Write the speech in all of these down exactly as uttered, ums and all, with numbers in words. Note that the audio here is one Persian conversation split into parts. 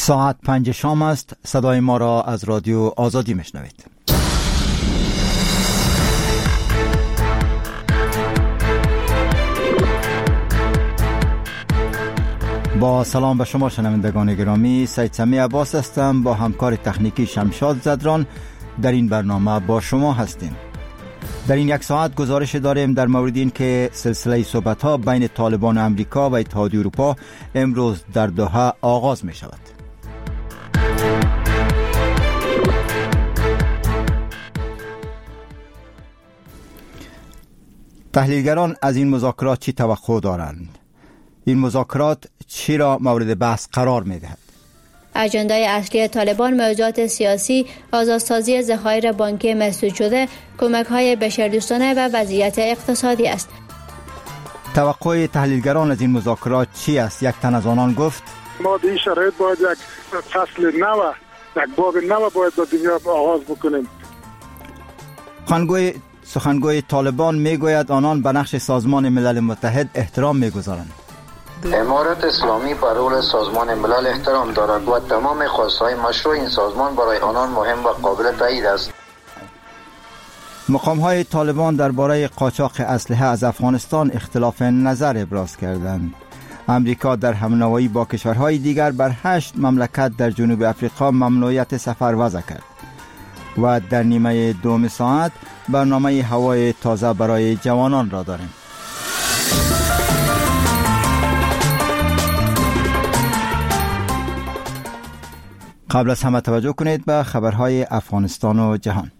ساعت پنج شام است. صدای ما را از رادیو آزادی میشنوید. با سلام به شما شنوندگان گرامی، سید سمی عباس هستم. با همکار تکنیکی شمشاد زدران در این برنامه با شما هستیم. در این یک ساعت گزارش داریم در مورد این که سلسله صحبت‌ها بین طالبان امریکا و اتحادیه اروپا امروز در دوحه آغاز می شود. تحلیلگران از این مذاکرات چی توقع دارند؟ این مذاکرات چی را مورد بحث قرار می دهد؟ اجندای اصلی طالبان موضوعات سیاسی، آزادسازی ذخایر بانکی مسدود شده، کمک‌های بشردوستانه و وضعیت اقتصادی است. توقع تحلیلگران از این مذاکرات چی است؟ یک تن از آنان گفت: ما در این شرایط باید یک فصل نو، یک باب نو باید با دنیا آغاز بکنیم. سخنگوی سخنگوی طالبان میگوید آنان به نقش سازمان ملل متحد احترام میگذارند. امارت اسلامی بر رول سازمان ملل احترام دارد و تمام خواستهای مشروع این سازمان برای آنان مهم و قابل تایید است. مقام‌های طالبان درباره قاچاق اسلحه از افغانستان اختلاف نظر ابراز کردند. امریکا در همنوایی با کشورهای دیگر بر هشت مملکت در جنوب افریقا ممنوعیت سفر وضع کرد. و در نیمه دوم ساعت برنامه هوای تازه برای جوانان را داریم. قبل از همه توجه کنید به خبرهای افغانستان و جهان.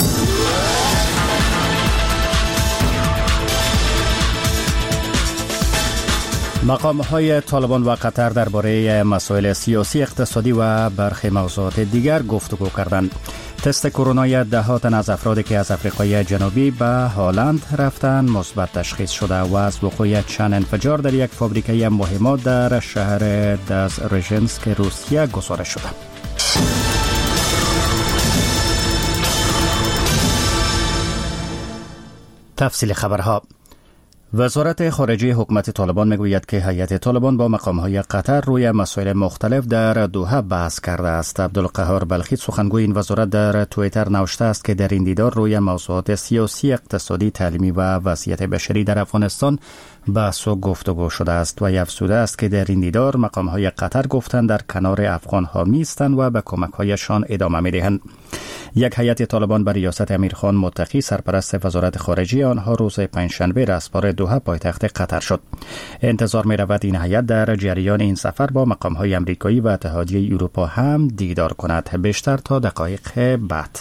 مقام‌های طالبان و قطر درباره مسائل سیاسی، اقتصادی و برخی موضوعات دیگر گفتگو کردند. تست کرونا ده تن از افرادی که از آفریقای جنوبی به هلند رفتند مثبت تشخیص شده و از وقوع چند انفجار در یک فابریکه مهمات در شهر دزرژنسک روسیه گزارش شده. تفصیل خبرها. وزارت خارجه حکومت طالبان میگوید که هیئت طالبان با مقام‌های قطر روی مسائل مختلف در دوحه بحث کرده است. عبدالقهار بلخی سخنگوی این وزارت در توییتر نوشته است که در این دیدار روی موضوعات سیاسی، اقتصادی، تعلیمی و وضعیت بشری در افغانستان بحث و گفتگو شده است و افزوده است که در این دیدار مقام‌های قطر گفتند در کنار افغان‌ها می‌ایستند و به کمک‌هایشان ادامه می‌دهند. یک هیئت طالبان بر ریاست امیرخان متقی سرپرست وزارت خارجه آنها روز پنجشنبه رسپار دوحه پایتخت قطر شد. انتظار می رود این هیئت در جریان این سفر با مقام‌های آمریکایی و اتحادیه اروپا هم دیدار کند، بیشتر تا دقایق بعد.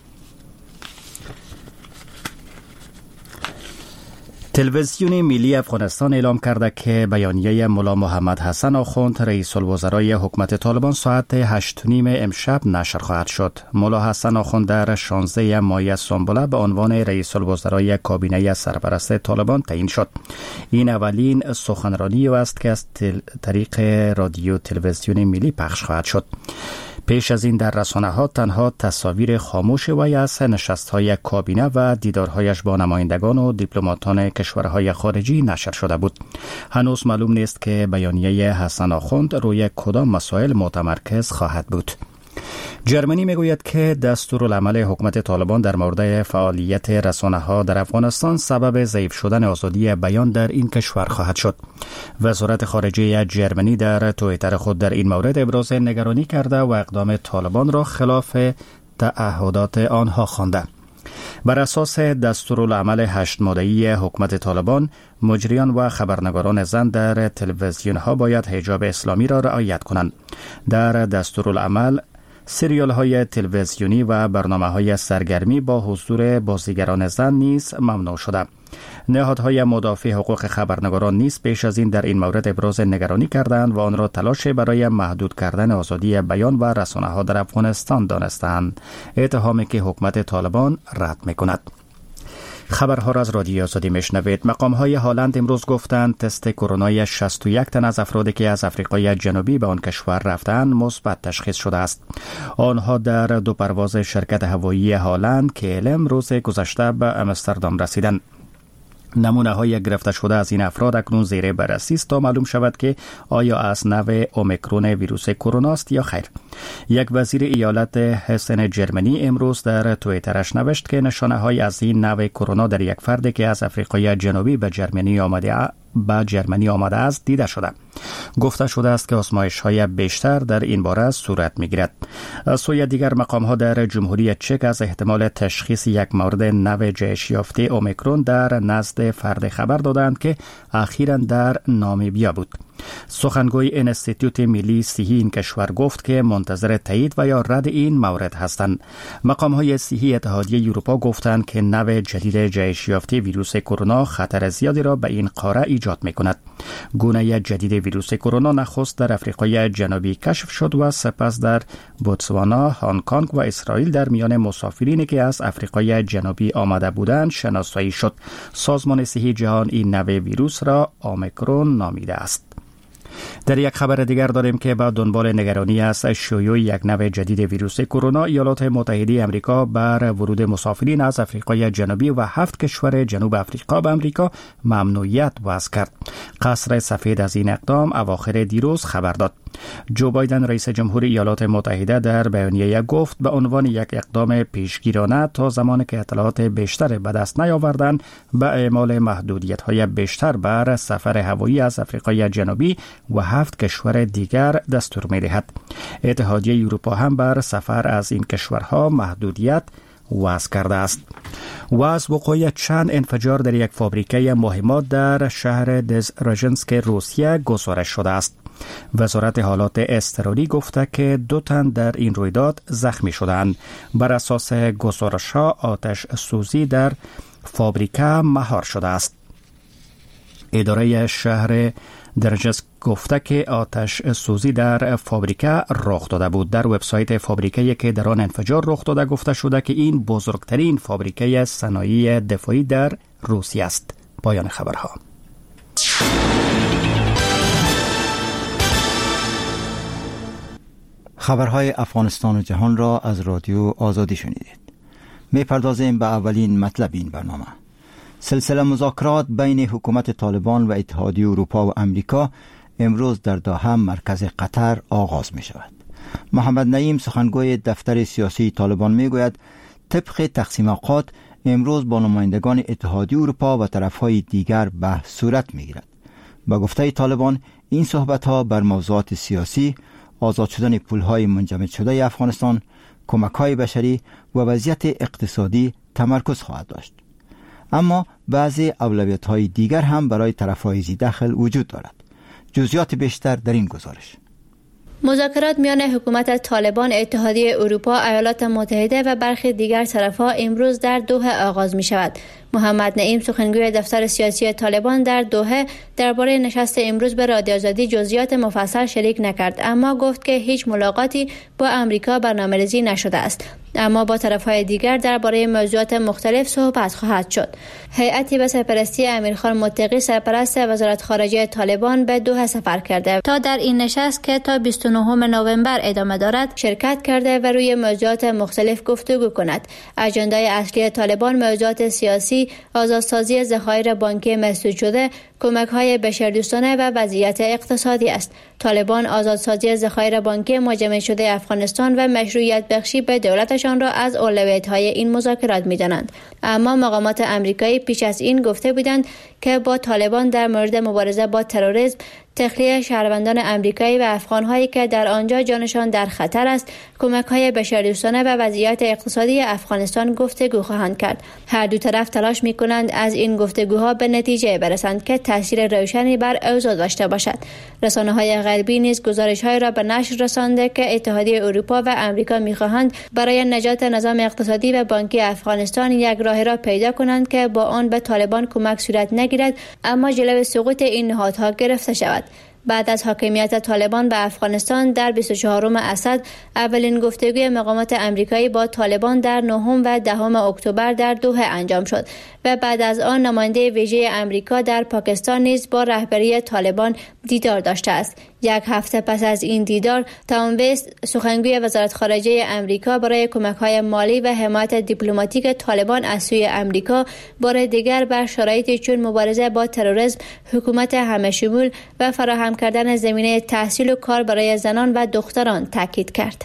تلویزیون ملی افغانستان اعلام کرده که بیانیه ملا محمد حسن آخوند رئیس الوزرای حکومت طالبان ساعت هشت و نیم امشب نشر خواهد شد. ملا حسن آخوند در شانزده ماه سنبله به عنوان رئیس الوزرای کابینه سرپرست طالبان تعیین شد. این اولین سخنرانی است که از طریق رادیو تلویزیون ملی پخش خواهد شد. پیش از این در رسانه‌ها تنها تصاویر خاموش وی از نشست‌های کابینه و دیدارهایش با نمایندگان و دیپلماتان کشورهای خارجی نشر شده بود. هنوز معلوم نیست که بیانیه حسن آخوند روی کدام مسائل متمرکز خواهد بود. جرمنی میگوید که دستورالعمل حکومت طالبان در مورد فعالیت رسانه‌ها در افغانستان سبب ضعیف شدن آزادی بیان در این کشور خواهد شد. وزارت خارجه جرمنی در توییتر خود در این مورد ابراز نگرانی کرده و اقدام طالبان را خلاف تعهدات آنها خوانده. بر اساس دستورالعمل هشت ماده‌ای حکومت طالبان، مجریان و خبرنگاران زن در تلویزیون‌ها باید حجاب اسلامی را رعایت کنند. در دستورالعمل سریال های تلویزیونی و برنامه های سرگرمی با حضور بازیگران زن نیز ممنوع شده. نهادهای مدافع حقوق خبرنگاران نیز پیش از این در این مورد ابراز نگرانی کردند و آن را تلاش برای محدود کردن آزادی بیان و رسانه ها در افغانستان دانستند، اتهامی که حکومت طالبان رد می‌کند. خبرها را از رادیو آزادی میشنوید. مقام‌های هلند امروز گفتند تست کرونا شصت و یک تن از افرادی که از آفریقای جنوبی به آن کشور رفتند مثبت تشخیص شده است. آنها در دو پرواز شرکت هوایی هلند که الم روز گذشته به آمستردام رسیدند. نمونه های گرفته شده از این افراد اکنون زیر بررسی است تا معلوم شود که آیا از نوع اومیکرون ویروس کرونا است یا خیر. یک وزیر ایالت هسن جرمنی امروز در توییترش نوشت که نشانه های از این نوع کرونا در یک فرد که از آفریقای جنوبی به جرمنی آمده به جرمنی آمده است دیده شده. گفته شده است که آزمایش های بیشتر در این باره صورت میگیرد. از سوی دیگر مقام ها در جمهوری چک از احتمال تشخیص یک مورد نوع جهش یافته اومیکرون در نزد فرد خبر دادند که اخیراً در نامیبیا بود. سخنگوی انستیتوت ملی صحی این کشور گفت که منتظر تایید و یا رد این مورد هستند. مقام های صحی اتحادیه اروپا گفتند که نوع جدید جهش یافته ویروس کرونا خطر زیادی را به این قاره ایجاد می کند. گونه جدید ویروس کرونا نخست در آفریقای جنوبی کشف شد و سپس در بوتسوانا، هنگ کنگ و اسرائیل در میان مسافرینی که از آفریقای جنوبی آمده بودند شناسایی شد. سازمان صحی جهان این نوع ویروس را اومیکرون نامیده است. در یک خبر دیگر داریم که با دنبال نگرانی از شیوع یک نوع جدید ویروس کرونا، ایالات متحده آمریکا بر ورود مسافرین از آفریقای جنوبی و هفت کشور جنوب آفریقا به آمریکا ممنوعیت وضع کرد. قصر سفید از این اقدام اواخر دیروز خبر داد. جو بایدن رئیس جمهور ایالات متحده در بیانیه گفت به عنوان یک اقدام پیشگیرانه تا زمانی که اطلاعات بیشتر به دست نیاوردند به اعمال محدودیت‌های بیشتر بر سفر هوایی از آفریقای جنوبی و هفت کشور دیگر دستور می‌دهد. اتحادیه اروپا هم بر سفر از این کشورها محدودیت وضع کرده است. و از وقوع چند انفجار در یک فابریکه مهمات در شهر دزرژنسک روسیه گزارش شده است. وزارت حالات اضطراری گفته که دو تن در این رویداد زخمی شدند. بر اساس گزارش‌ها آتش سوزی در فابریکه مهار شده است. اداره شهر درجسک گفته که آتش سوزی در فابریکه رخ داده بود. در وبسایت فابریکه که در آن انفجار رخ داده گفته شده که این بزرگترین فابریکه صنایع دفاعی در روسیه است. پایان خبرها. خبرهای افغانستان و جهان را از رادیو آزادی شنیدید. می پردازیم به اولین مطلب این برنامه. سلسله مذاکرات بین حکومت طالبان و اتحادیه اروپا و امریکا امروز در دوحه مرکز قطر آغاز می شود. محمد نعیم سخنگوی دفتر سیاسی طالبان می گوید طبق تقسیم اوقات امروز با نمایندگان اتحادیه اروپا و طرفهای دیگر بحث صورت می گیرد. با گفته طالبان این صحبت ها بر موضوعات سیاسی، آزاد شدن پولهای منجمد شده افغانستان، کمک‌های بشری و وضعیت اقتصادی تمرکز خواهد داشت. اما بعضی اولویت‌های دیگر هم برای طرف‌های ذی دخل وجود دارد. جزئیات بیشتر در این گزارش. مذاکرات میان حکومت طالبان، اتحادیه اروپا، ایالات متحده و برخی دیگر طرف‌ها امروز در دوحه آغاز می شود. محمد نعیم سخنگوی دفتر سیاسی طالبان در دوحه درباره نشست امروز به رادیو آزادی جزئیات مفصل شریک نکرد، اما گفت که هیچ ملاقاتی با امریکا برنامه‌ریزی نشده است، اما با طرف‌های دیگر درباره موضوعات مختلف صحبت خواهد شد. هیئتی به سرپرستی امیرخان متقی سرپرست وزارت خارجه طالبان به دوحه سفر کرده تا در این نشست که تا بیست و نهم نوامبر ادامه دارد شرکت کرده و روی موضوعات مختلف گفتگو کند. اجندای اصلی طالبان موضوعات سیاسی، آزادسازی ذخایر بانکی مسدود شده، کمک‌های بشردوستانه و وضعیت اقتصادی است. طالبان آزادسازی ذخایر بانکی مجمع شده افغانستان و مشروعیت بخشی به دولتشان را از اولویت‌های این مذاکرات می‌دانند. اما مقامات آمریکایی پیش از این گفته بودند که با طالبان در مورد مبارزه با تروریسم، تخلیه شهروندان آمریکایی و افغان‌هایی که در آنجا جانشان در خطر است، کمک‌های بشردوستانه و وضعیت اقتصادی افغانستان گفتگو خواهند کرد. هر دو طرف تلاش می‌کنند از این گفتگوها به نتیجه برسند که تاثیر روشنی بر اوضاع داشته باشد. رسانه‌های غربی نیز گزارش‌های را به نشر رسانده که اتحادیه اروپا و آمریکا می‌خواهند برای نجات نظام اقتصادی و بانکی افغانستان یک راه را پیدا کنند که با آن به طالبان کمک صورت نگیرد، اما جلوی سقوط این نهادها گرفته شود. بعد از حاکمیت طالبان به افغانستان در بیست و چهارم اسد، اولین گفتگوی مقامات آمریکایی با طالبان در نهم و دهم اکتبر در دوحه انجام شد و بعد از آن نماینده ویژه آمریکا در پاکستان نیز با رهبری طالبان دیدار داشته است. یک هفته پس از این دیدار، تام وست سخنگوی وزارت خارجه امریکا برای کمک‌های مالی و حمایت دیپلماتیک طالبان از سوی امریکا بار دیگر بر شرایطی چون مبارزه با تروریسم، حکومت همه شمول و فراهم کردن زمینه تحصیل و کار برای زنان و دختران تاکید کرد.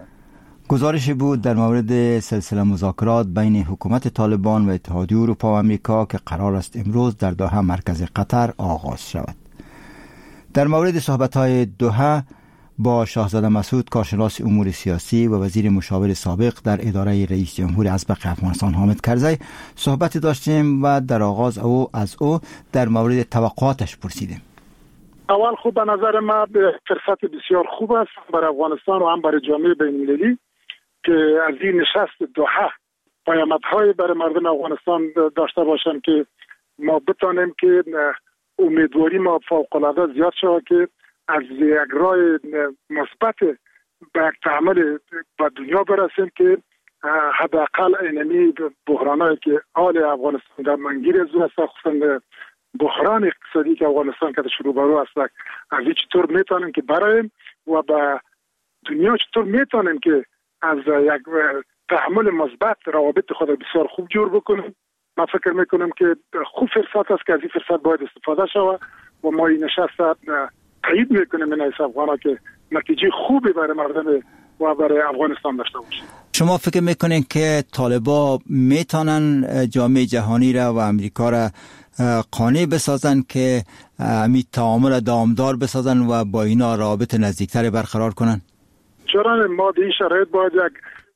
گزارشی بود در مورد سلسله مذاکرات بین حکومت طالبان و اتحادیه اروپا و امریکا که قرار است امروز در دوحه مرکز قطر آغاز شود. در مورد صحبت‌های دوحه با شاهزاده مسعود، کارشناس امور سیاسی و وزیر مشاور سابق در اداره رئیس جمهور ازبق افغانستان حامد کرزی صحبت داشتیم و در آغاز او از او در مورد توقعاتش پرسیدیم. اول خوب به نظر من فرصت بسیار خوب است برای افغانستان و هم برای جامعه بین‌المللی که از این نشست دوحه پیامدهای برای مردم افغانستان داشته باشند که ما بتانیم که امیدواری ما فوق‌العاده زیاد شود که از یک راه مثبت به یک تعامل با دنیا برسیم که حداقل اینمی بحرانایی که حال افغانستان در منگیر از است، خصوصا بحران اقتصادی که افغانستان که شروع برو است، از این چطور میتونیم که برایم و با دنیا چطور میتونیم که از یک تعامل مثبت روابط خود بسیار خوب جور بکنیم. من فکر میکنم که خوب فرصت است که از این فرصت باید استفاده شود و ما این نشست تایید میکنیم این حیث افغانا که نتیجه خوبی برای مردم و برای افغانستان داشته باشه. شما فکر میکنین که طالبا میتونن جامعه جهانی را و امریکا را قانع بسازن که می تعامل دامدار بسازن و با اینا رابط نزدیکتر برقرار کنن؟ چرا ما در این شرایط باید یک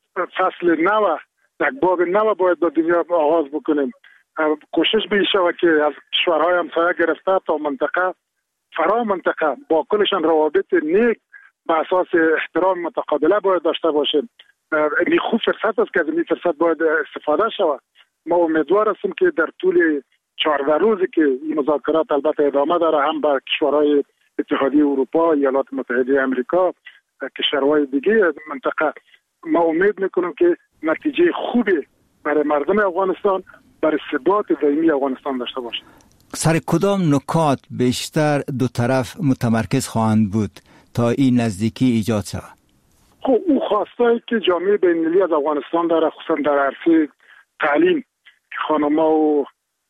فصل نو، یک باب نو باید با دنیا آغاز بکنیم. کوشش به این شود که از کشورهای همسایه گرفته تا منطقه فرا منطقه با کلشان روابط نیک به اساس احترام متقابله باید داشته باشیم. این خوب فرصت است که از این فرصت باید استفاده شود. ما امیدوار هستیم که در طول چهارده روزی که این مذاکرات البته ادامه داره، هم با کشورهای اتحادیه اروپا، ایالات متحده آمریکا، کشورهای دیگه منطقه، ما امید میکنم که نتیجه خوبی برای مردم افغانستان، برای ثبات دائمی افغانستان داشته باشه. سر کدام نکات بیشتر دو طرف متمرکز خواهند بود تا این نزدیکی ایجاد شود؟ خب او خواستایی که جامعه بین‌المللی از افغانستان داره، خصوصا در عرصه تعلیم، خانم‌ها و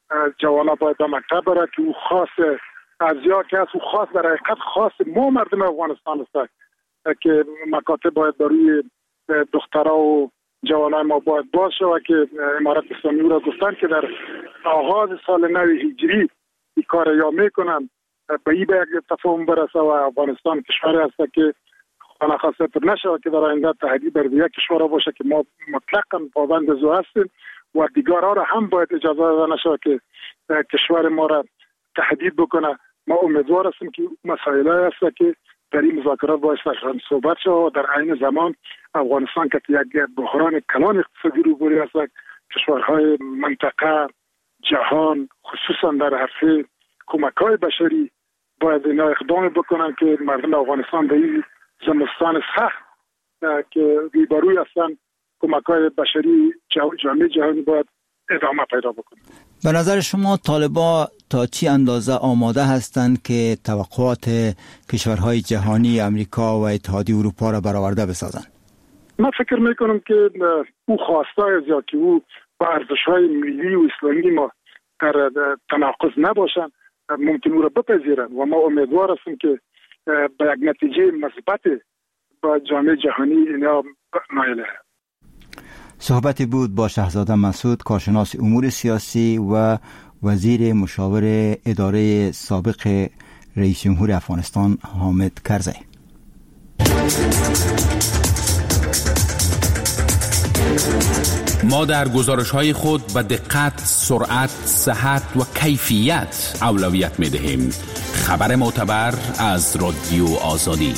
جوانا باید به مکتب بره، که او خاص از یا که از او خاص در حقیقت خاص ما مردم افغانستان است که مکاتب باید بروی دخترها و جوانای ما باید باز شود که امارت اسلامی را گفتن که در آغاز سال نو هجری این کار یا میکنن به این به یک تفاهم برسه و افغانستان کشوری است که خانه خواسته پر نشود که در آینده تهدید بر دیگر کشورها باشه که ما مطلقاً پابند از او هستیم و دیگرها را هم باید اجازه داده نشود که کشور ما را تهدید بکنه. ما امیدوار هستیم که مسائلی هست که در این مذاکرات باید سرشان صحبت شد و در عین زمان افغانستان که یک بحران کلان اقتصادی روبروی است، کشورهای منطقه، جهان، خصوصا در عرصه کمک‌های بشری باید اینا اقدام بکنن که مردم افغانستان به این زمستان سخت که روبروی هستن کمک‌های بشری جامعه جهانی باید ادامه پیدا بکنه. به نظر شما طالبان تا چی اندازه آماده هستند که توقعات کشورهای جهانی امریکا و اتحادیه اروپا را برآورده بسازند؟ من فکر میکنم که او خواستای از یا که او با ارزش‌های ملی و اسلامی ما در تناقض نباشند ممکن او را بپذیرند و ما امیدوار هستیم که به یک نتیجه مثبت با جامعه جهانی اینا نایل شود. صحبتی بود با شاهزاده مسعود، کارشناس امور سیاسی و وزیر مشاور اداره سابق رئیس جمهور افغانستان حامد کرزی. ما در گزارش‌های خود به دقت، سرعت، صحت و کیفیت اولویت می‌دهیم. خبر معتبر از رادیو آزادی.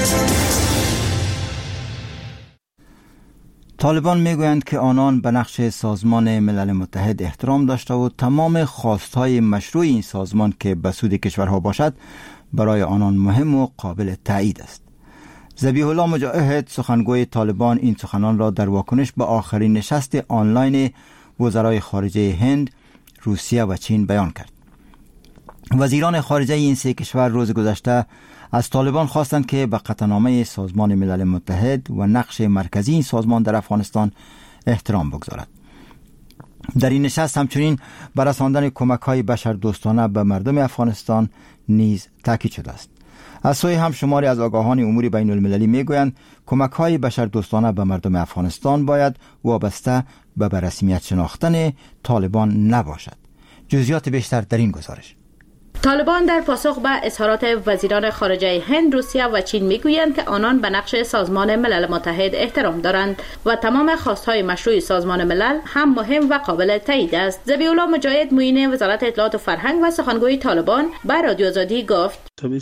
طالبان میگویند که آنان به نقش سازمان ملل متحد احترام داشته و تمام خواستهای مشروع این سازمان که به سود کشورها باشد برای آنان مهم و قابل تایید است. ذبیح الله مجاهد، سخنگوی طالبان، این سخنان را در واکنش به آخرین نشست آنلاین وزرای خارجه هند، روسیه و چین بیان کرد. وزیران خارجه این سه کشور روز گذشته از طالبان خواستند که به قطعنامه سازمان ملل متحد و نقش مرکزی این سازمان در افغانستان احترام بگذارد. در این نشست همچنین بر رساندن کمک‌های بشردوستانه به مردم افغانستان نیز تاکید شده است. از سوی هم شماری از آگاهان امور بین المللی میگویند کمک‌های بشردوستانه به مردم افغانستان باید وابسته به رسمیت شناختن طالبان نباشد. جزئیات بیشتر در این گزارش. طالبان در پاسخ به اظهارات وزیران خارجه هند، روسیه و چین میگویند که آنان به نقش سازمان ملل متحد احترام دارند و تمام خواستهای مشروع سازمان ملل هم مهم و قابل تایید است. ذبیح الله مجاهد معین وزارت اطلاعات و فرهنگ و سخنگوی طالبان به رادیو آزادی گفت: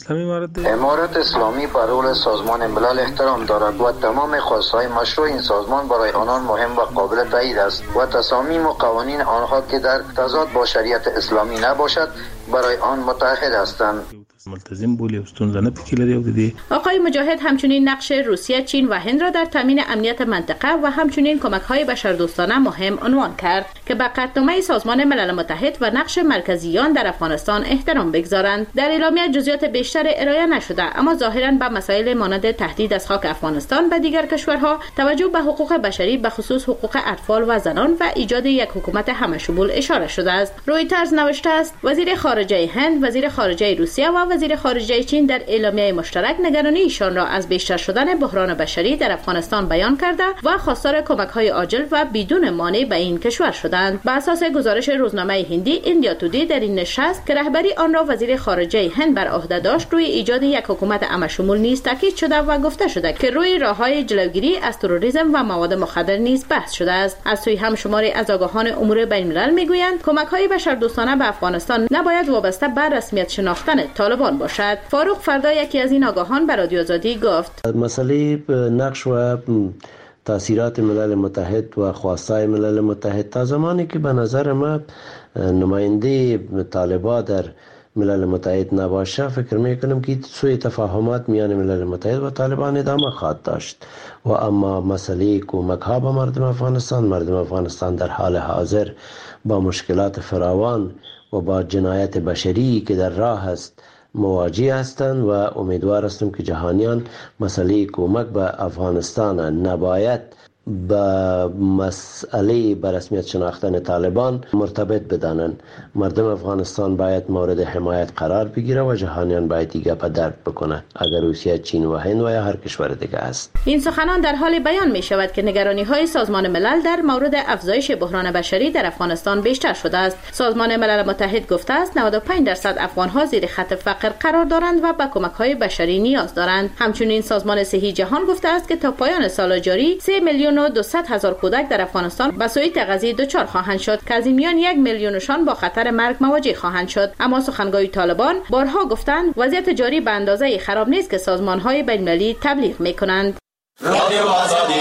امارت اسلامی بر رول سازمان ملل احترام دارد و تمام خواستهای مشروع این سازمان برای آنان مهم و قابل تایید است و تصامیم و قوانین آنها که در تضاد با شریعت اسلامی نباشد برای آن متحد هستند. ملتزم بولی استون نه پکیلری او دی. آقای مجاهد همچنین نقش روسیه، چین و هند را در تامین امنیت منطقه و همچنین کمک‌های بشردوستانه مهم عنوان کرد که به قطعنامه سازمان ملل متحد و نقش مرکزیان در افغانستان احترام بگذارند. در اعلامیه جزئیات بیشتر ارائه نشده، اما ظاهراً به مسائل مانند تهدید از خاک افغانستان به دیگر کشورها، توجه به حقوق بشری به خصوص حقوق اطفال و زنان و ایجاد یک حکومت همه‌شمول اشاره شده است. رویترز نوشته است وزیر خارجه هند، وزیر خارجه روسیه و وزیر خارجه چین در اعلامیه مشترک نگرانی ایشان را از بیشتر شدن بحران بشری در افغانستان بیان کرده و خواستار کمک‌های عاجل و بدون مانع به این کشور شدند. بر اساس گزارش روزنامه هندی ایندیا تودی، در این نشست که رهبری آن را وزیر خارجه هند بر عهده داشت، روی ایجاد یک حکومت همه‌شمول نیز تاکید شده و گفته شده که روی راه‌های جلوگیری از تروریسم و مواد مخدر نیز بحث شده است. از سوی هم شماری از آگاهان امور بین‌الملل میگویند کمک‌های بشردوستانه به افغانستان نباید وابسته به رسمیت شناختن طالبان باشد. فاروق فردا، یکی از این آگاهان، به رادیو آزادی گفت: مسئله نقش و تاثیرات ملل متحد و خواستهای ملل متحد تا زمانی که به نظر ما نماینده طالبان در ملل متحد نباشه، فکر میکنم که سوء تفاهمات میان ملل متحد و طالبان ادامه خواهد داشت. و اما مسئله کمک ها به مردم افغانستان، مردم افغانستان در حال حاضر با مشکلات فراوان و با جنایت بشری که در راه است مواجه هستند و امیدوار هستم که جهانیان مسئله کمک به افغانستان نباید به مسئله به رسمیت شناختن طالبان مرتبط بدانند. مردم افغانستان باید مورد حمایت قرار بگیره و جهانیان باید دیگه به درد بکنه، اگر روسیه، چین و هند و یا هر کشور دیگه است. این سخنان در حال بیان می شود که نگرانی های سازمان ملل در مورد افزایش بحران بشری در افغانستان بیشتر شده است. سازمان ملل متحد گفته است نود و پنج درصد افغان ها زیر خط فقر قرار دارند و به کمک های بشری نیاز دارند. همچنین سازمان صحی جهان گفته است که تا پایان سال جاری سه میلیون و دویست هزار کودک در افغانستان به سوی تغذیه دچار خواهند شد که از این میان یک میلیونشان با خطر مرگ مواجه خواهند شد. اما سخنگوی طالبان بارها گفتند وضعیت جاری به اندازه خراب نیست که سازمان‌های بین‌المللی تبلیغ می‌کنند. رادیو آزادی.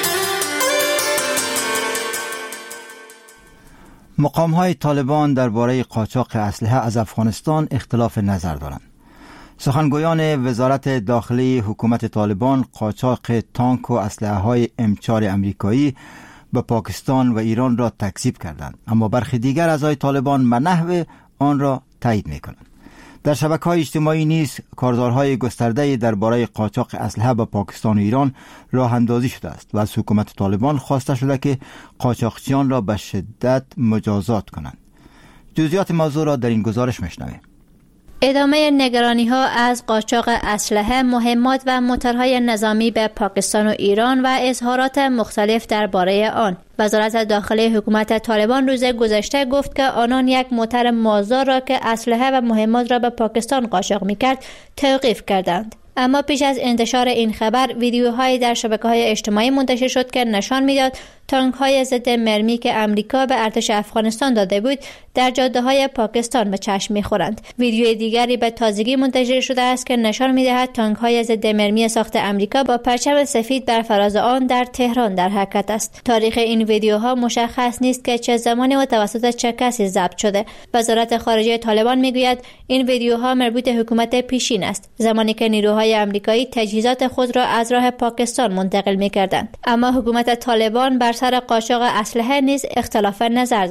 مقام‌های طالبان درباره قاچاق اسلحه از افغانستان اختلاف نظر دارند. سخنگویان وزارت داخلی حکومت طالبان قاچاق تانک و اسلحه‌های ام چهار امریکایی به پاکستان و ایران را تکذیب کردند، اما برخی دیگر اعضای طالبان به نحو آن را تایید می‌کنند. در شبکه‌های اجتماعی نیز کارزارهای گسترده‌ای درباره قاچاق اسلحه به پاکستان و ایران راه اندازی شده است و از حکومت طالبان خواسته شده که قاچاقچیان را به شدت مجازات کنند. جزئیات موضوع را در این گزارش می‌شنویم. ادامه نگرانی ها از قاچاق اسلحه، مهمات و موتورهای نظامی به پاکستان و ایران و اظهارات مختلف درباره آن. وزارت داخلی حکومت طالبان روز گذشته گفت که آنان یک موتور مازدا را که اسلحه و مهمات را به پاکستان قاچاق می‌کرد توقیف کردند. اما پیش از انتشار این خبر ویدیوهایی در شبکه‌های اجتماعی منتشر شد که نشان می‌داد تانک‌های ضد مرمی که امریکا به ارتش افغانستان داده بود در جاده‌های پاکستان به چشم می‌خورند. ویدیوی دیگری به تازگی منتشر شده است که نشان می‌دهد تانک‌های ضد مرمی ساخت امریکا با پرچم سفید بر فراز آن در تهران در حرکت است. تاریخ این ویدیوها مشخص نیست که چه زمانی و توسط چه کسی ضبط شده. وزارت خارجه طالبان می‌گوید این ویدیوها مربوط به حکومت پیشین است، زمانی که نیروهای امریکایی تجهیزات خود را از راه پاکستان منتقل می‌کردند. اما حکومت طالبان بر سر قاچاق اسلحه نیز اختلاف نظر دارد.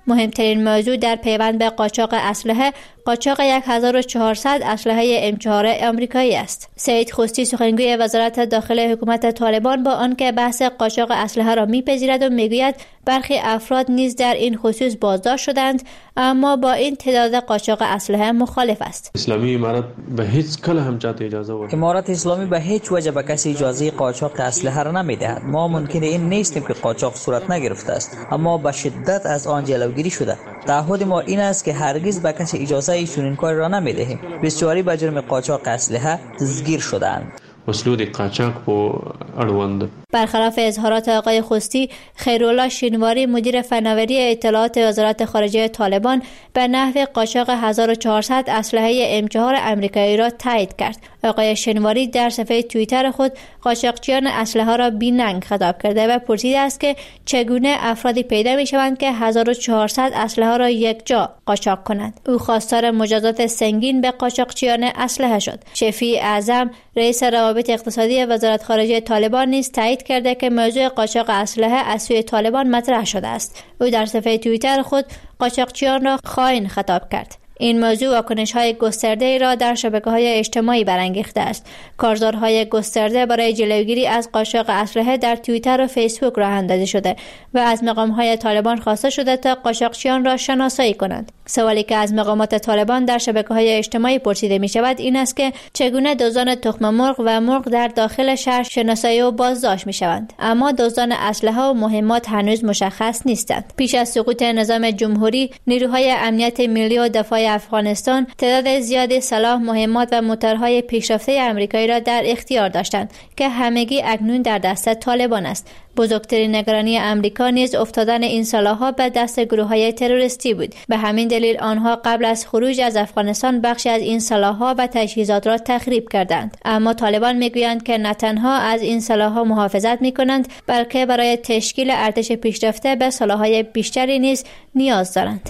مهمترین موضوع در پیوند به قاچاق اسلحه قاچاق هزار و چهارصد اسلحه ام چهار آمریکایی است. سعید خوستی سخنگوی وزارت داخلی حکومت طالبان با آنکه بحث قاچاق اسلحه را میپذیرد و میگوید برخی افراد نیز در این خصوص بازداشت شدند، اما با این تعداد قاچاق اسلحه مخالف است. اسلامی امارات به هیچ کله هم جات اجازه ورد. امارات اسلامی به هیچ وجه به کسی اجازه قاچاق اسلحه را نمیدهد. ما ممکنه این نیستیم که قاچاق صورت نگرفته است، اما به شدت از آن جلوگیری شده. تعهد ما این است که هرگز به کسی اجازه چنین کار را نمیدهیم. بسیاری به جرم قاچاق اسلحه دستگیر شدند. مسلود قاچاق با اړوند. برخلاف اظهارات آقای خوستی، خیرالله شینواری مدیر فناوری اطلاعات وزارت خارجه طالبان به نحو قاچاق هزار و چهارصد اسلحه ام چهار آمریکایی را تایید کرد. آقای شینواری در صفحه توییتر خود قاچاقچیان اسلحه را بی‌ننگ خطاب کرده و پرسیده است که چگونه افرادی پیدا می‌شوند که هزار و چهارصد اسلحه را یک جا قاچاق کنند. او خواستار مجازات سنگین به قاچاقچیان اسلحه شد. شفیع اعظم رئیس روابط اقتصادی وزارت خارجه طالبان نیز تایید کرده که موضوع قاچاق اسلحه از سوی طالبان مطرح شده است. او در صفحه توییتر خود قاچاقچیان را خائن خطاب کرد. این موضوع واکنش‌های گسترده را در شبکه‌های اجتماعی برانگیخته است. کارزارهای گسترده برای جلوگیری از قاچاق اسلحه در توییتر و فیسبوک راه اندازی شده و از مقام‌های طالبان خواسته شده تا قاچاقچیان را شناسایی کنند. سوالی که از مقامات طالبان در شبکه‌های اجتماعی پرسیده می‌شود این است که چگونه دزدان تخم مرغ و مرغ در داخل شهر شناسایی و بازداشت می‌شوند، اما دزدان اسلحه و مهمات هنوز مشخص نیستند. پیش از سقوط نظام جمهوری، نیروهای امنیت ملی و دفاع افغانستان تعداد زیادی سلاح، مهمات و موتورهای پیشرفته آمریکایی را در اختیار داشتند که همگی اکنون در دست طالبان است. بزرگترین نگرانی آمریکا نیز افتادن این سلاح‌ها به دست گروه‌های تروریستی بود. به همین دلیل آنها قبل از خروج از افغانستان بخشی از این سلاح‌ها و تجهیزات را تخریب کردند. اما طالبان میگویند که نه تنها از این سلاح‌ها محافظت می‌کنند، بلکه برای تشکیل ارتش پیشرفته به سلاح‌های بیشتری نیز نیاز دارند.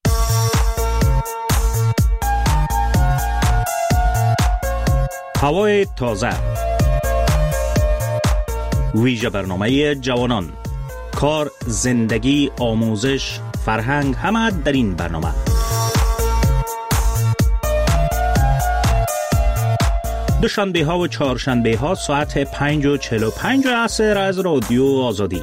هوای تازه، ویژه برنامه جوانان، کار، زندگی، آموزش، فرهنگ، همه در این برنامه. دوشنبه ها و چهارشنبه ها ساعت پنج و چهل و پنج عصر از رادیو آزادی.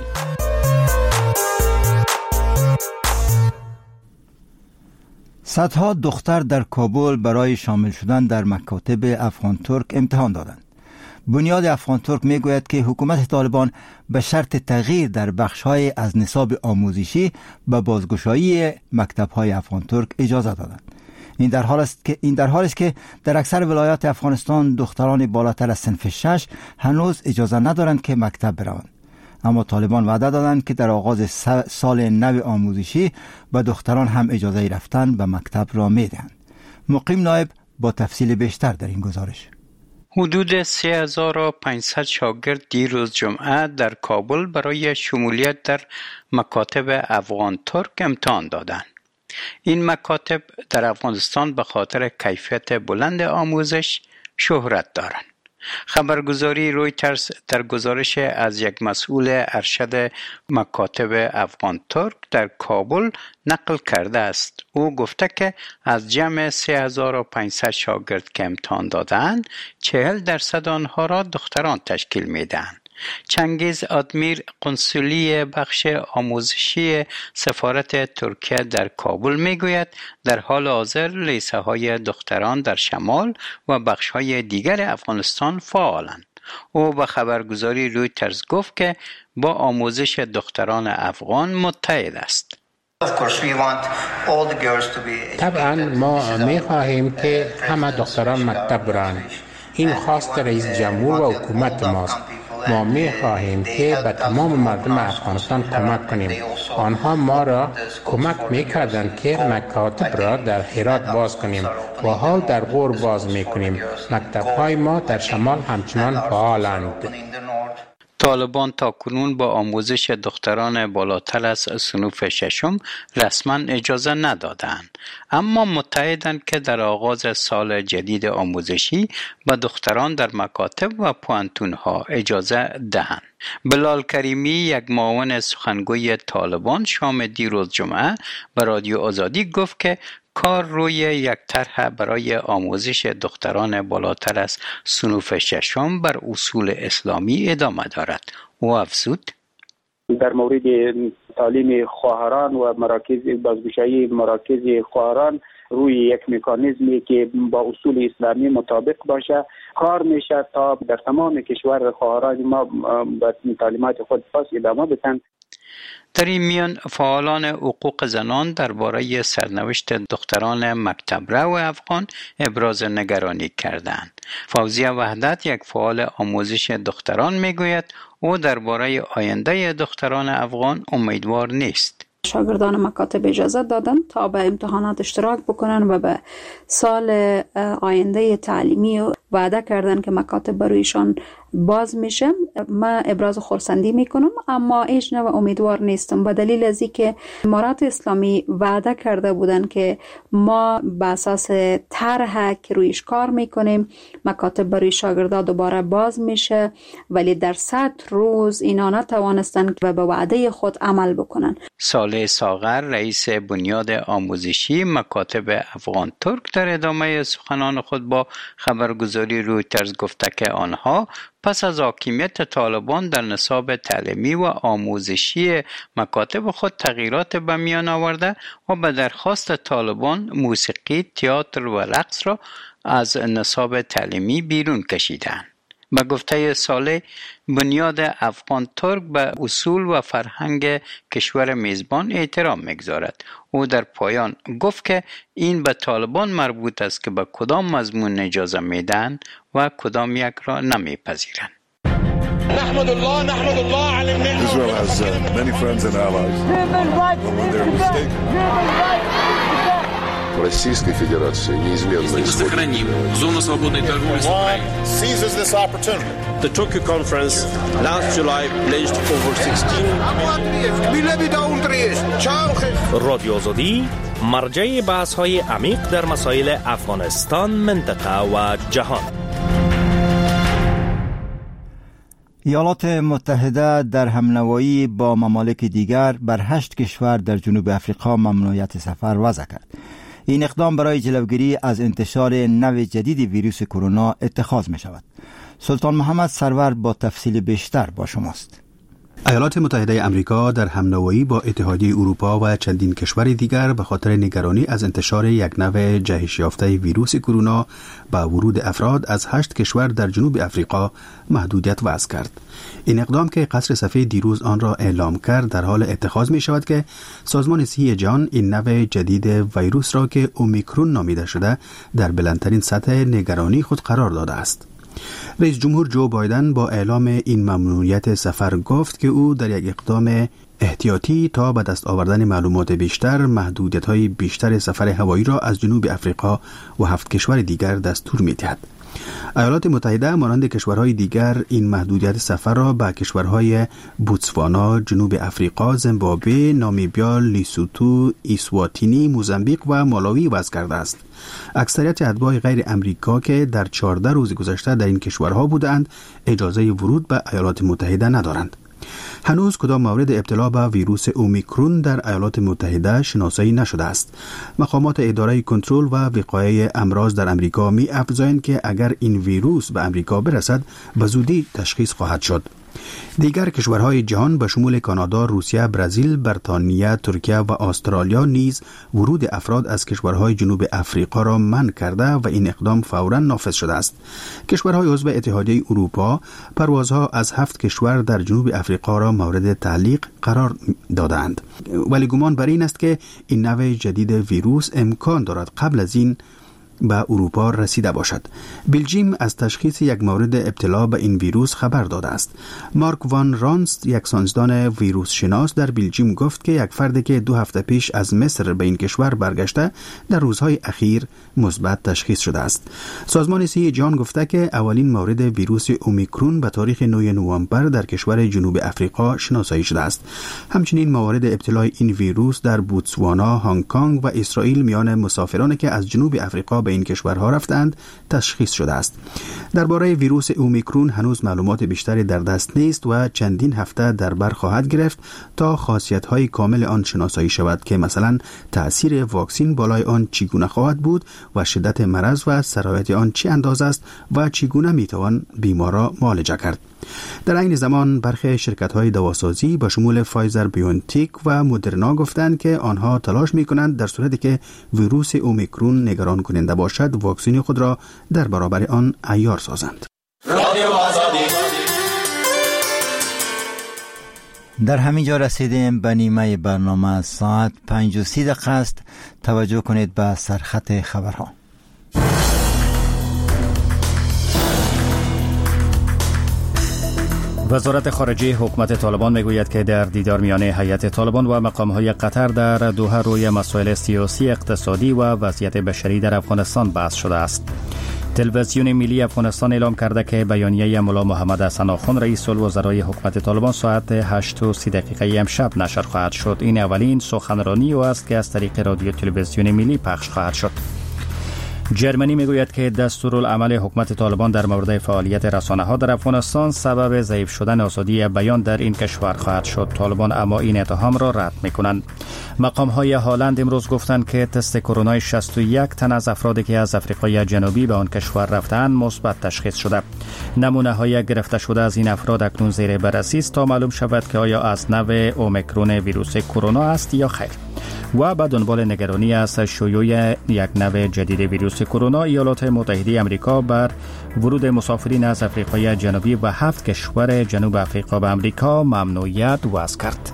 صدها دختر در کابل برای شامل شدن در مکاتب افغان ترک امتحان دادند. بنیاد افغان ترک می گوید که حکومت طالبان به شرط تغییر در بخش‌های از نصاب آموزشی به بازگشایی مکتب‌های افغان ترک اجازه دادند. این در حال است که این در حالی است که در اکثر ولایات افغانستان دختران بالاتر از صنف شش هنوز اجازه ندارند که مکتب بروند. اما طالبان وعده دادند که در آغاز سال نو آموزشی به دختران هم اجازه رفتن به مکتب را میدهند. مقیم نایب با تفصیل بیشتر در این گزارش. حدود سه هزار و پانصد شاگرد دیروز جمعه در کابل برای شمولیت در مکاتب افغان ترک امتحان دادند. این مکاتب در افغانستان به خاطر کیفیت بلند آموزش شهرت دارند. خبرگزاری رویترز در گزارش از یک مسئول ارشد مکاتب افغان ترک در کابل نقل کرده است. او گفته که از جمع سه هزار و پانصد شاگرد که امتحان دادند، چهل درصد آنها را دختران تشکیل میدهند. چنگیز آدمیر، قنصلی بخش آموزشی سفارت ترکیه در کابل میگوید در حال حاضر لیسه های دختران در شمال و بخش های دیگر افغانستان فعالند. او به خبرگزاری رویترز گفت که با آموزش دختران افغان متحد است. طبعا ما می خواهیم که همه دختران مکتب برند. این خواست رئیس جمهور و حکومت ماست. ما می خواهیم که به تمام مردم افغانستان کمک کنیم. آنها ما را کمک می کردند که مکاتب را در هرات باز کنیم و حال در غور باز می کنیم. مکتب های ما در شمال همچنان فعالند. طالبان تاکنون با آموزش دختران بالاتر از صنوف ششم رسما اجازه ندادند، اما متحدند که در آغاز سال جدید آموزشی به دختران در مکاتب و پوانتونها اجازه دهند. بلال کریمی، یک معاون سخنگوی طالبان، شام دیروز جمعه به رادیو آزادی گفت که کار روی یک طرح برای آموزش دختران بالاتر از صنوف ششم بر اصول اسلامی ادامه دارد. او افزود: در مورد تعلیم خواهران و مراکز بازگشایی مراکز خواهران روی یک مکانیزمی که با اصول اسلامی مطابق باشه کار میشه تا در تمام کشور خواهران ما به تعلیمات خود پاس ادامه بدن. در این میان فعالان حقوق زنان درباره سرنوشت دختران مکتب رو افغان ابراز نگرانی کردند. فوزیه وحدت، یک فعال آموزش دختران، میگوید او درباره آینده دختران افغان امیدوار نیست. شاگردان مکاتب اجازه دادن تا به امتحانات اشتراک بکنن و به سال آینده تعلیمی وعده کردن که مکاتب برویشان باز میشه. من ابراز خرسندی میکنم، اما هیچ نوع امیدوار نیستم به دلیل از اینکه امارات اسلامی وعده کرده بودن که ما به اساس طرح که رویش کار میکنیم مکاتب بروی شاگردان دوباره باز میشه، ولی در صد روز اینا نتوانستن و به وعده خود عمل بکنن. صالح ساغر، رئیس بنیاد آموزشی مکاتب افغان ترک، در ادامه سخنان خود با خبرگزاری رویترز گفته که آنها پس از حاکمیت طالبان در نصاب تعلیمی و آموزشی مکاتب خود تغییرات به میان آورده و به درخواست طالبان موسیقی، تئاتر و رقص را از نصاب تعلیمی بیرون کشیدند. به گفته صالح، بنیاد افغان ترک به اصول و فرهنگ کشور میزبان احترام میگذارد. او در پایان گفت که این به طالبان مربوط است که به کدام مضمون اجازه میدن و کدام یک را نمیپذیرند. نحمد الله نحمد الله علی النعمة. Israel has uh, many friends and allies. But when they're mistaken. Российской Федерации неизменно исходит. Зона свободной торговли с Украиной. Seizes this opportunity. The Tokyo conference last July pledged over sixteen. رادیو آزادی مرجع بحث‌های عمیق در مسائل افغانستان، منطقه و جهان. ایالات متحده در همنوایی با ممالک دیگر بر هشت کشور در جنوب افریقا ممنوعیت سفر وضع کرد. این اقدام برای جلوگیری از انتشار نوع جدید ویروس کرونا اتخاذ می شود. سلطان محمد سرور با تفصیل بیشتر با شماست. ایالات متحده آمریکا در همنوایی با اتحادیه اروپا و چندین کشور دیگر به خاطر نگرانی از انتشار یک نوع جهش یافته ویروس کرونا به ورود افراد از هشت کشور در جنوب افریقا محدودیت وضع کرد. این اقدام که قصر سفید دیروز آن را اعلام کرد در حال اتخاذ می شود که سازمان صحی جهان این نوع جدید ویروس را که اومیکرون نامیده شده در بلندترین سطح نگرانی خود قرار داده است. رئیس جمهور جو بایدن با اعلام این ممنوعیت سفر گفت که او در یک اقدام احتیاطی تا به دست آوردن معلومات بیشتر محدودیت‌های بیشتر سفر هوایی را از جنوب افریقا و هفت کشور دیگر دستور می‌دهد. ایالات متحده مانند کشورهای دیگر این محدودیت سفر را به کشورهای بوتسوانا، جنوب افریقا، زیمبابوه، نامیبیا، لیسوتو، اسواتینی، موزامبیک و مالاوی وضع کرده است. اکثریت اتباع غیر امریکا که در چهارده روز گذشته در این کشورها بودند اجازه ورود به ایالات متحده ندارند. هنوز کدام مورد ابتلا به ویروس اومیکرون در ایالات متحده شناسایی نشده است. مقامات اداره کنترل و وقایع امراض در امریکا می افزایند که اگر این ویروس به امریکا برسد به زودی تشخیص خواهد شد. دیگر کشورهای جهان به شمول کانادا، روسیه، برزیل، بریتانیا، ترکیه و استرالیا نیز ورود افراد از کشورهای جنوب افریقا را منع کرده و این اقدام فوراً نافذ شده است. کشورهای عضو اتحادیه اروپا پروازها از هفت کشور در جنوب افریقا را مورد تعلیق قرار دادند، ولی گمان بر این است که این نوع جدید ویروس امکان دارد قبل از این به اروپا رسیده باشد. بلژیم از تشخیص یک مورد ابتلا به این ویروس خبر داده است. مارک وان رانست، یک ساینسدان ویروس شناس در بلژیم، گفت که یک فردی که دو هفته پیش از مصر به این کشور برگشته در روزهای اخیر مثبت تشخیص شده است. سازمان صحت جهان گفته که اولین مورد ویروس اومیکرون به تاریخ نه نوامبر در کشور جنوب افریقا شناسایی شده است. همچنین موارد ابتلای این ویروس در بوتسوانا، هنگ کنگ و اسرائیل میان مسافرانی که از جنوب افریقا به این کشورها رفتند تشخیص شده است. درباره ویروس اومیکرون هنوز معلومات بیشتری در دست نیست و چندین هفته در بر خواهد گرفت تا خاصیت‌های کامل آن شناسایی شود که مثلا تأثیر واکسین بالای آن چگونه خواهد بود و شدت مرض و سرایت آن چه اندازه است و چگونه میتوان بیمار را معالجه کرد. در این زمان برخی شرکت‌های دواسازی با شمول فایزر بیونتیک و مدرنا گفتند که آنها تلاش می‌کنند در صورتی که ویروس اومیکرون نگران کننده باشد واکسن خود را در برابر آن عیار سازند. در همین جا رسیدیم به نیمه برنامه. ساعت پنج و سی دقیقه است. توجه کنید به سرخط خبرها. وزارت خارجه حکومت طالبان میگوید که در دیدار میان هیئت طالبان و مقام‌های قطر در دوحه روی مسائل سیاسی، اقتصادی و وضعیت بشری در افغانستان بحث شده است. تلویزیون ملی افغانستان اعلام کرده که بیانیه مولا محمد حسن آخوند رئیس الوزرای حکومت طالبان ساعت هشت و سی دقیقه امشب نشر خواهد شد. این اولین سخنرانی او است که از طریق رادیو تلویزیون ملی پخش خواهد شد. جرمنی میگوید که دستورالعمل حکومت طالبان در مورد فعالیت رسانه‌ها در افغانستان سبب ضعیف شدن آزادی بیان در این کشور خواهد شد. طالبان اما این اتهام را رد می‌کنند. مقام‌های هالند امروز گفتند که تست کرونا شصت و یک تن از افرادی که از آفریقای جنوبی به آن کشور رفتند مثبت تشخیص شده. نمونه‌های گرفته شده از این افراد اکنون زیر بررسی است تا معلوم شود که آیا از نوع اومیکرون ویروس کرونا است یا خیر. و به دنبال نگرانی از شیوع یک نوع جدید ویروس کرونا، ایالات متحده آمریکا بر ورود مسافرین از آفریقای جنوبی و هفت کشور جنوب آفریقا به آمریکا ممنوعیت وضع کرد.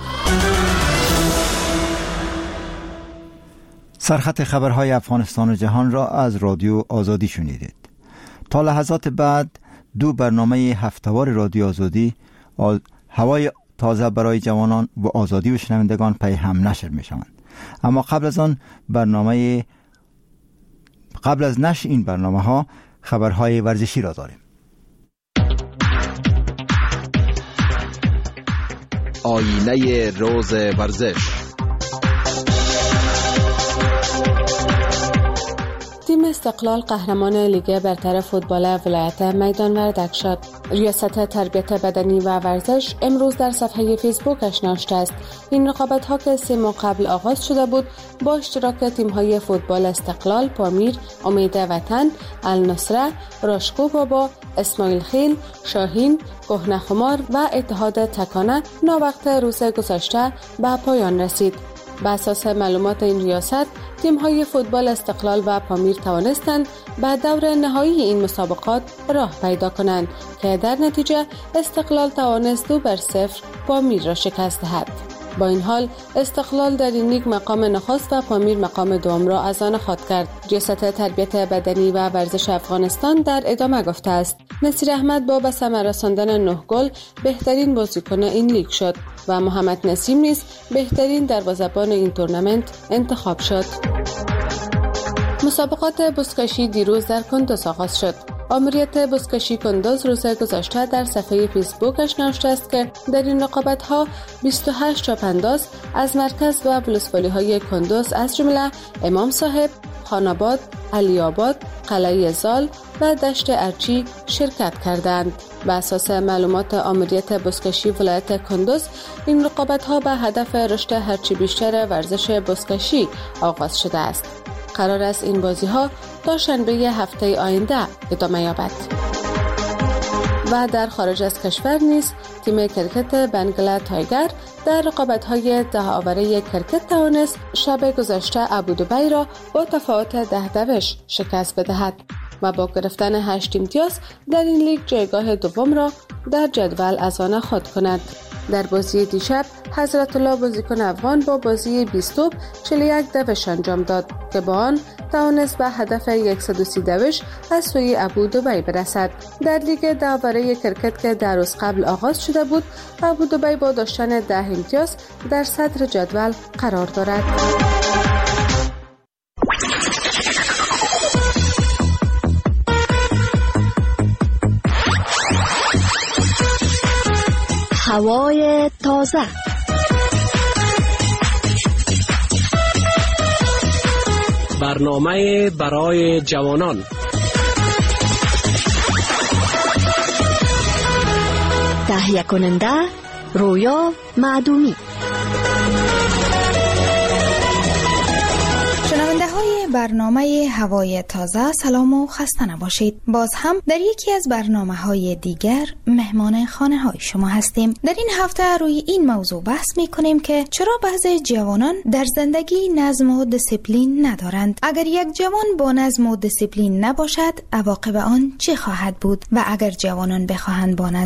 سرخط خبرهای افغانستان و جهان را از رادیو آزادی شنیدید. تا لحظات بعد دو برنامه هفته‌وار رادیو آزادی، هوای تازه برای جوانان و آزادی و شنوندگان پی هم نشر می شوند. اما قبل از آن برنامه قبل از نشر این برنامه ها خبرهای ورزشی را داریم. آینه روز ورزش. تیم استقلال قهرمان لیگ برتر فوتبال ولایت میدان وردک شد. ریاست تربیت بدنی و ورزش امروز در صفحه فیسبوکش نوشته است این رقابت ها که سه ماه قبل آغاز شده بود با اشتراک تیم های فوتبال استقلال، پامیر، امید وطن، النصره، راشکو بابا، اسماعیل خیل، شاهین، کهنه خمار و اتحاد تکانه ناوقت روز گذشته به پایان رسید. بر اساس معلومات این ریاست، تیم‌های فوتبال استقلال و پامیر توانستند به دور نهایی این مسابقات راه پیدا کنند که در نتیجه استقلال توانست دو بر صفر پامیر را شکست دهد. با این حال استقلال در این لیگ مقام نخست و پامیر مقام دوم را از آن خود کرد. ریاست تربیت بدنی و ورزش افغانستان در ادامه گفته است نصیر احمد با به ثمر رساندن نه گل بهترین بازیکن این لیگ شد و محمد نسیم نیز بهترین دروازه‌بان این تورنمنت انتخاب شد. مسابقات بزکشی دیروز در کندوز آغاز شد. آمریت بزکشی کندوز روز گذشته در صفحه فیسبوکش نوشته است که در این رقابت‌ها بیست و هشت چاپانداز از مرکز و ولسوالی‌های کندوز از جمله امام صاحب، خاناباد، علی آباد، قلعه زال و دشت ارچی شرکت کردند. بر اساس معلومات آمریت بزکشی ولایت کندوز این رقابت‌ها به هدف رشد هرچی بیشتر ورزش بزکشی آغاز شده است. قرار است این بازی‌ها تا شنبه هفته آینده ادامه یابد. و در خارج از کشور نیز تیم کرکت بنگال تایگر در رقابت‌های ده آوره کرکت توانست شب گذشته ابودبی را با تفاوت ده دوش شکست بدهد و با گرفتن هشت امتیاز در این لیگ جایگاه دوم را در جدول از آن خود کند. در بازی دیشب حضرت الله بازیکن افغان با بازی بیست چهل و یک دوش انجام داد که با آن توانست به هدف صد و سی دوش از سوی ابو دبی برسد. در لیگ داوره کرکت که در روز قبل آغاز شده بود، ابو دبی با داشتن ده امتیاز در صدر جدول قرار دارد. هوای تازه. برنامه برای جوانان. تهیه کننده رویا معدومی. شنونده های برنامه هوای تازه، سلام و خسته نباشید. باز هم در یکی از برنامه های دیگر مهمان خانه های شما هستیم. در این هفته روی این موضوع بحث می کنیم که چرا بعضی جوانان در زندگی نظم و دیسیپلین ندارند. اگر یک جوان با نظم و دیسیپلین نباشد، عواقب آن چه خواهد بود؟ و اگر جوانان بخواهند با نظم